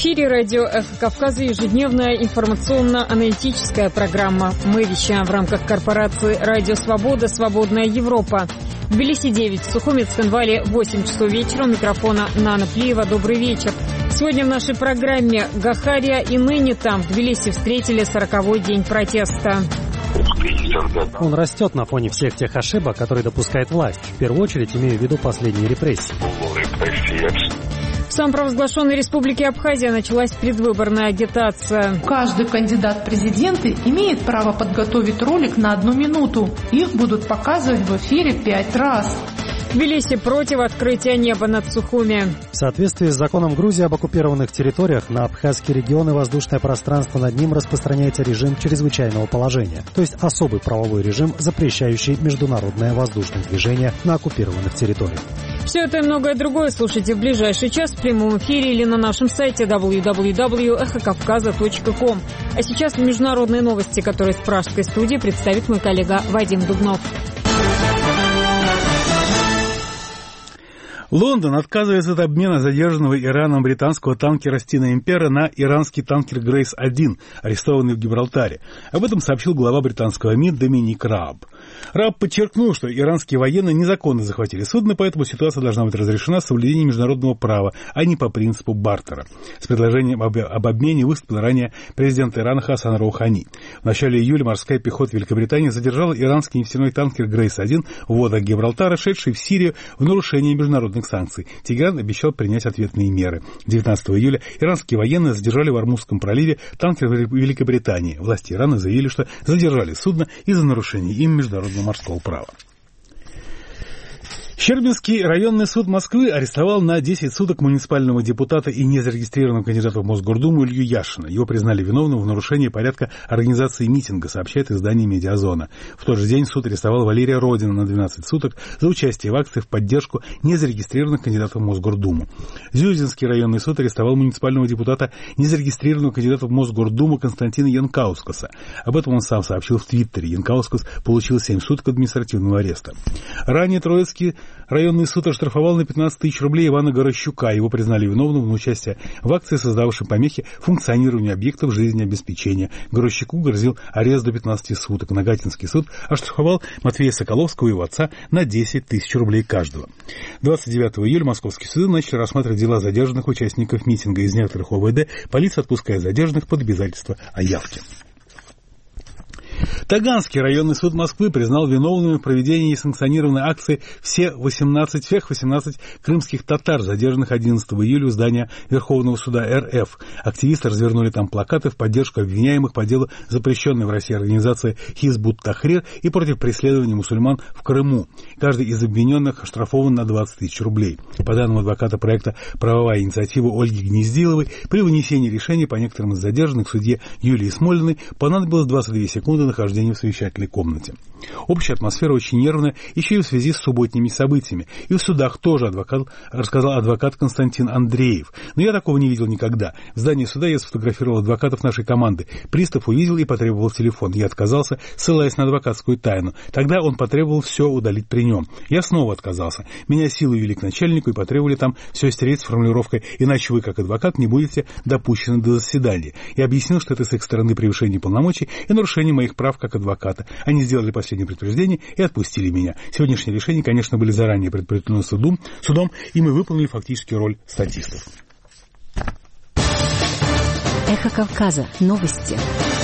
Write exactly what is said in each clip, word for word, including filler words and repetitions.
эфире радио «Эхо Кавказа» ежедневная информационно-аналитическая программа. Мы вещаем в рамках корпорации «Радио Свобода. Свободная Европа». В Тбилиси девять, в Сухуме, Цхинвале восемь часов вечера. У микрофона Нана Плиева. Добрый вечер. Сегодня в нашей программе Гахария и ныне там в Тбилиси встретили сороковой день протеста. Он растет на фоне всех тех ошибок, которые допускает власть. В первую очередь имею в виду последние репрессии. В самопровозглашенной республике Абхазия началась предвыборная агитация. Каждый кандидат в президенты имеет право подготовить ролик на одну минуту. Их будут показывать в эфире пять раз. В Тбилиси против открытия неба над Сухуми. В соответствии с законом Грузии об оккупированных территориях на Абхазский регион и воздушное пространство над ним распространяется режим чрезвычайного положения, то есть особый правовой режим, запрещающий международное воздушное движение на оккупированных территориях. Все это и многое другое слушайте в ближайший час в прямом эфире или на нашем сайте дабл ю дабл ю дабл ю точка эхо кавказа точка ком. А сейчас международные новости, которые с пражской студии представит мой коллега Вадим Дубнов. Лондон отказывается от обмена задержанного Ираном британского танкера «Стина Импера» на иранский танкер «Грейс один», арестованный в Гибралтаре. Об этом сообщил глава британского МИД Доминик Рааб. Рааб подчеркнул, что иранские военные незаконно захватили судно, поэтому ситуация должна быть разрешена с соблюдением международного права, а не по принципу бартера. С предложением об, об обмене выступил ранее президент Ирана Хасан Роухани. В начале июля морская пехота Великобритании задержала иранский нефтяной танкер «Грейс один» в водах Гибралтара, шедший в Сирию в нарушении международных санкций. Тегеран обещал принять ответные меры. девятнадцатого июля иранские военные задержали в Ормузском проливе танкер Великобритании. Власти Ирана заявили, что задержали судно из-за нарушения им международного морского права. Щербинский районный суд Москвы арестовал на десять суток муниципального депутата и незарегистрированного кандидата в Мосгордуму Илью Яшина. Его признали виновным в нарушении порядка организации митинга, сообщает издание «Медиазона». В тот же день суд арестовал Валерия Родина на двенадцать суток за участие в акции в поддержку незарегистрированных кандидатов в Мосгордуму. Зюзинский районный суд арестовал муниципального депутата, незарегистрированного кандидата в Мосгордуму Константина Янкаускаса. Об этом он сам сообщил в Твиттере. Янкаускас получил семь суток административного ареста. Ранее Троицкий районный суд оштрафовал на пятнадцать тысяч рублей Ивана Горощука. Его признали виновным в участии в акции, создавшей помехи функционированию объектов жизнеобеспечения. Горощуку грозил арест до пятнадцати суток. Нагатинский суд оштрафовал Матвея Соколовского и его отца на десять тысяч рублей каждого. двадцать девятого июля московские суды начали рассматривать дела задержанных участников митинга. Из некоторых ОВД полиция отпускает задержанных под обязательство о явке. Таганский районный суд Москвы признал виновными в проведении санкционированной акции все восемнадцать, всех восемнадцать крымских татар, задержанных одиннадцатого июля у здания Верховного суда эр эф. Активисты развернули там плакаты в поддержку обвиняемых по делу запрещенной в России организации Хизбут Тахрир и против преследования мусульман в Крыму. Каждый из обвиненных оштрафован на двадцать тысяч рублей. По данным адвоката проекта «Правовая инициатива» Ольги Гнездиловой, при вынесении решения по некоторым из задержанных судье Юлии Смолиной понадобилось двадцать две секунды нахождения в совещательной комнате. Общая атмосфера очень нервная еще и в связи с субботними событиями. И в судах тоже адвокат, рассказал адвокат Константин Андреев. Но я такого не видел никогда. В здании суда я сфотографировал адвокатов нашей команды. Пристав увидел и потребовал телефон. Я отказался, ссылаясь на адвокатскую тайну. Тогда он потребовал все удалить при нем. Я снова отказался. Меня силой вели к начальнику и потребовали там все стереть с формулировкой «иначе вы, как адвокат, не будете допущены до заседания». Я объяснил, что это с их стороны превышение полномочий и нарушение моих прав как адвоката. Они сделали последнее предупреждение и отпустили меня. Сегодняшние решения, конечно, были заранее предопределены судом, судом, и мы выполнили фактически роль статистов. Эхо Кавказа. Новости.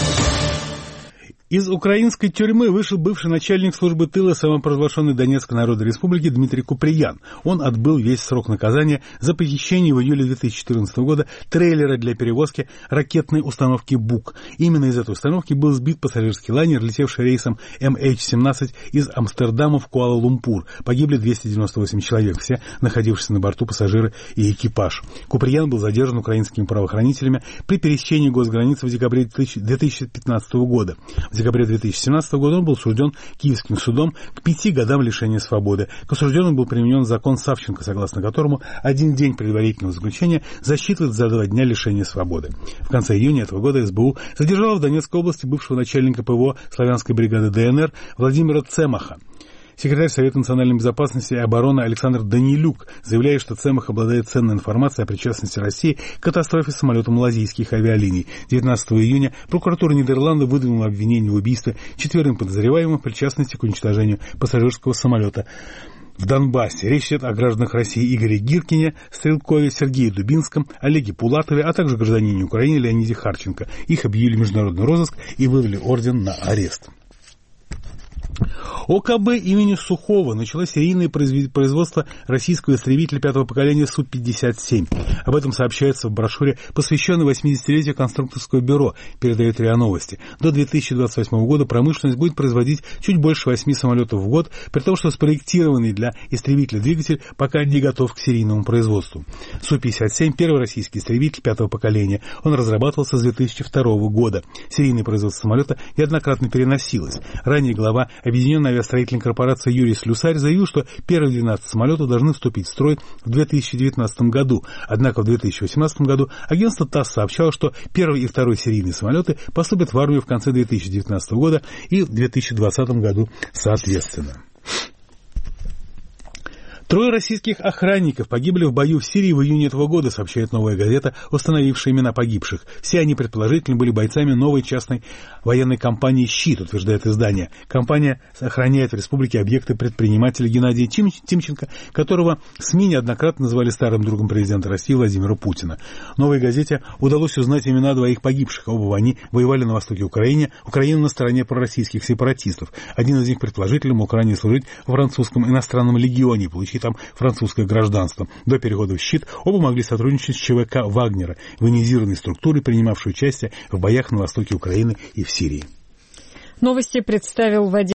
Из украинской тюрьмы вышел бывший начальник службы тыла самопровозглашенной Донецкой Народной Республики Дмитрий Куприян. Он отбыл весь срок наказания за похищение в июле две тысячи четырнадцатого года трейлера для перевозки ракетной установки «Бук». Именно из этой установки был сбит пассажирский лайнер, летевший рейсом эм эйч семнадцать из Амстердама в Куала-Лумпур. Погибли двести девяносто восемь человек, все находившиеся на борту пассажиры и экипаж. Куприян был задержан украинскими правоохранителями при пересечении госграницы в декабре две тысячи пятнадцатого года. В декабре две тысячи семнадцатого года он был осужден Киевским судом к пяти годам лишения свободы. К осужденным был применен закон Савченко, согласно которому один день предварительного заключения засчитывает за два дня лишения свободы. В конце июня этого года эс бэ у задержала в Донецкой области бывшего начальника пэ вэ о славянской бригады дэ эн эр Владимира Цемаха. Секретарь Совета национальной безопасности и обороны Александр Данилюк заявляет, что Цемах обладает ценной информацией о причастности России к катастрофе самолета малазийских авиалиний. девятнадцатого июня прокуратура Нидерландов выдвинула обвинение в убийстве четверым подозреваемым в причастности к уничтожению пассажирского самолета в Донбассе. Речь идет о гражданах России Игоре Гиркине, Стрелкове, Сергее Дубинском, Олеге Пулатове, а также гражданине Украины Леониде Харченко. Их объявили в международный розыск и выдали орден на арест. ОКБ имени Сухого начало серийное производство российского истребителя пятого поколения Су пятьдесят семь. Об этом сообщается в брошюре, посвященной восьмидесятилетию конструкторского бюро, передает РИА Новости. До две тысячи двадцать восьмого года промышленность будет производить чуть больше восьми самолетов в год, при том, что спроектированный для истребителя двигатель пока не готов к серийному производству. Су пятьдесят семь – первый российский истребитель пятого поколения. Он разрабатывался с две тысячи второго года. Серийное производство самолета неоднократно переносилось. Ранее глава Объединенной авиастроительной корпорации Юрий Слюсарь заявил, что первые двенадцать самолетов должны вступить в строй в две тысячи девятнадцатом году. Однако в две тысячи восемнадцатом году агентство ТАСС сообщало, что первый и второй серийные самолеты поступят в армию в конце две тысячи девятнадцатого года и в две тысячи двадцатом году соответственно. Трое российских охранников погибли в бою в Сирии в июне этого года, сообщает «Новая газета», установившая имена погибших. Все они, предположительно, были бойцами новой частной военной компании «Щит», утверждает издание. Компания охраняет в республике объекты предпринимателя Геннадия Тимченко, которого СМИ неоднократно называли старым другом президента России Владимира Путина. «Новой газете» удалось узнать имена двоих погибших. Оба они воевали на востоке Украины, Украина на стороне пророссийских сепаратистов. Один из них, предположительно, мог ранее служить в французском иностранном легионе и получить там французское гражданство. До перехода в «Щит» оба могли сотрудничать с ЧВК «Вагнера», военизированной структурой, принимавшей участие в боях на востоке Украины и в Сирии. Новости представил Вадим.